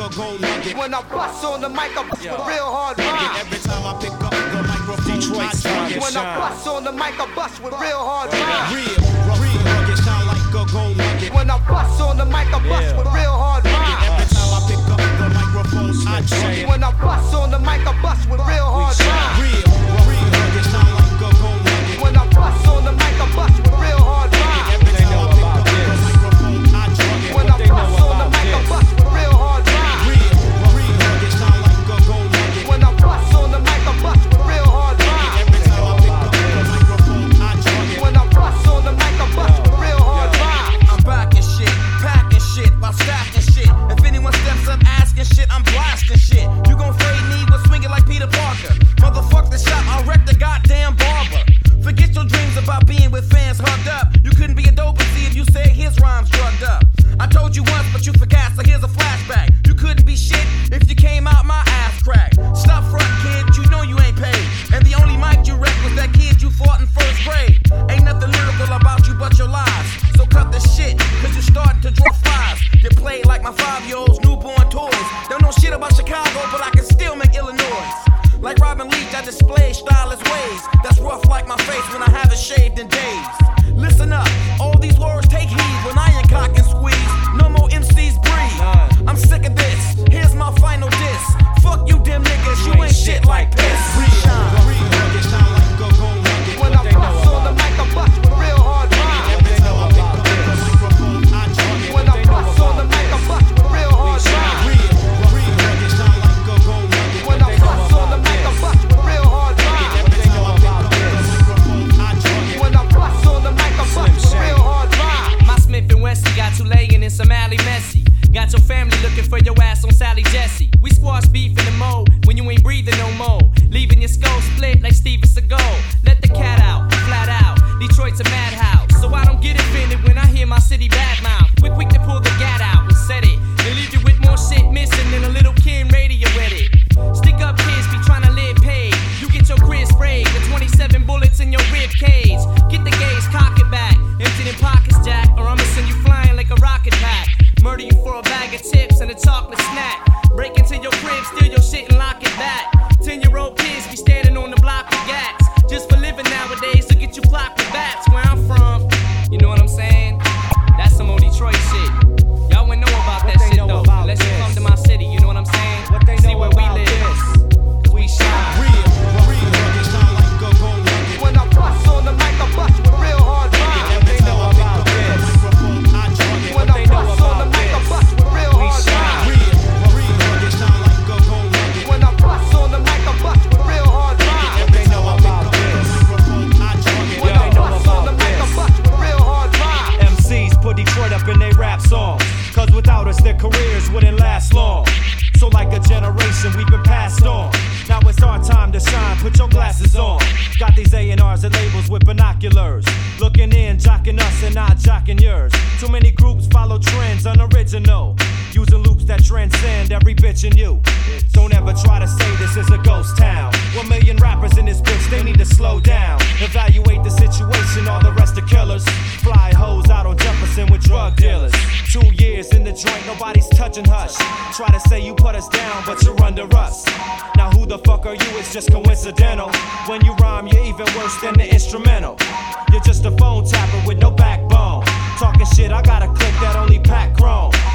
a gold nugget. When I bust on the mic, I bust with real hard rhymes. Every time I pick up the microphone, Detroit's time to When I shine. bust on the mic, I bust with real hard rhymes. Real nugget, shine like a gold nugget. When I bust on the mic, I bust with real hard rhymes. Every time I pick up the microphone, I drunk it. When I bust on the mic, I bust with real hard rhymes. Real nugget, shine like a gold nugget. When I bust on the mic, I bust with real hard rhymes. Every time I pick up the microphone, I drunk it. When I bust on the mic, I bust with real hard rhymes. Real nugget, shine like a gold nugget. When I bust on the mic, I bust with real hard rhymes. Every time I pick up the microphone, I drunk it. When I bust on the mic, I bust with real hard rhymes. I'm backing shit, packing shit, while stacking shit. If anyone steps up asking shit, I'm blasting shit. You gon' fade me, but swing it like Peter Parker. Motherfuck the shop, I'll wreck the goddamn barber. Forget your dreams about being with fans hugged up. You couldn't be a dope MC if you said his rhymes drugged up. I told you once, but you forgot, so here's a flashback. You couldn't be shit if you came out my ass crack. Stop front, kid, you know you ain't paid. And the only mic you wrecked was that kid you fought in first grade. Ain't nothing lyrical about you but your lies. So cut the shit, cause you're starting to draw flies. You play like my 5-year-old's newborn toys. Don't know shit about Chicago, but I can still make Illinois. Like Robin Leach, I display stylist ways. That's rough like my face when I haven't shaved in days. Listen up, all these words take heed when I ain't cock and squeeze. No more MCs breathe. I'm sick of this. Here's my final diss. Fuck you, them niggas. You ain't shit like piss. Real nugget, shine like a gold nugget. When I bust on the mic, I bust with real hard rhymes. Every time I pick up the microphone, I drunk it. When I bust on the mic, I bust with real hard rhymes. Real nugget, shine like a gold nugget. When I bust on the mic, I bust with real hard rhymes. Every time I pick up the microphone, I drunk it. When I bust on the mic, I bust with real hard rhymes. My Smith and Wessie got you laying in some alley messy. Got your family looking for your ass on Sally Jesse. We squash beef in the mold when you ain't breathing no more. Leaving your skull split like Steven Seagal. Let the cat out, flat out. Detroit's a madhouse, so I don't get offended when I hear my city badmouth. We're quick to pull the gat out and set it. They leave you with more shit missing than a little Kim radio edit. Stick up kids be trying to live paid. You get your career sprayed with 27 bullets in your rib cage. Get the gauge, cock it back. Empty them pockets, Jack, or I'ma send you flying like a rocket pack. Murder you for a bag of chips and a chocolate snack. Break into your crib, steal your shit and lock it back. 10-year-old kids be standing on the block with gats. Just for living nowadays to get you blocked with bats. Where I'm from, you know what I'm saying? That's some old Detroit shit. Y'all wouldn't know about that shit though, unless you come to my city, you know what I'm saying? See where we live, cause we shine. Real nugget, shine like a gold nugget. When I bust on the mic, I bust with real hard rhymes. Every time I pick up the microphone, I drunk it. When I bust on the mic, I bust with real hard rhymes. Real nugget, shine like a gold nugget. When I bust on the mic, I bust with real hard rhymes. Every time I pick up the microphone, I drunk it. When I bust on the mic, I bust with real hard rhymes. MCs put Detroit up in their rap songs, cause without us their careers wouldn't last long. So like a generation we've been passed on. Now it's our time to shine, put your glasses on. Got these A&Rs and labels with binoculars, looking in, jocking us and not jocking yours. Too many groups follow trends, unoriginal, using loops that transcend every bitch in you. Don't ever try to say this is a ghost town. 1 million rappers in this bitch, they need to slow down. Evaluate the situation, all the rest are killers. Fly hoes out on Jefferson with drug dealers. 2 years in the joint, nobody's touching hush. Try to say you put us down, but you're under us. Now who the fuck are you? It's just coincidental. When you rhyme, you're even worse than the instrumental. You're just a phone tapper with no backbone. Talking shit, I got a clip that only pack chrome.